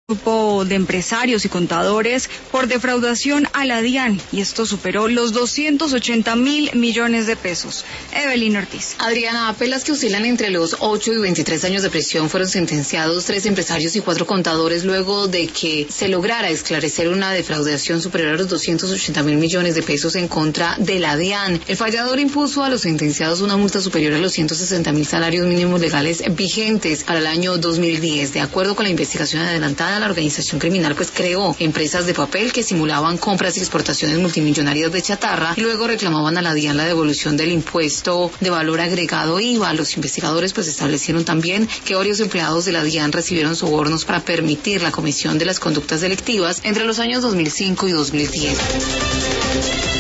Grupo de empresarios y contadores por defraudación a la DIAN, y esto superó los 280.000 millones de pesos. Evelyn Ortiz. Adriana, a penas que oscilan entre los 8 y 23 años de prisión fueron sentenciados 3 empresarios y 4 contadores luego de que se lograra esclarecer una defraudación superior a los 280.000 millones de pesos en contra de la DIAN. El fallador impuso a los sentenciados una multa superior a los 160.000 salarios mínimos legales vigentes para el año 2010. De acuerdo con la investigación adelantada, la organización criminal creó empresas de papel que simulaban compras y exportaciones multimillonarias de chatarra y luego reclamaban a la DIAN la devolución del impuesto de valor agregado IVA. Los investigadores establecieron también que varios empleados de la DIAN recibieron sobornos para permitir la comisión de las conductas delictivas entre los años 2005 y 2010.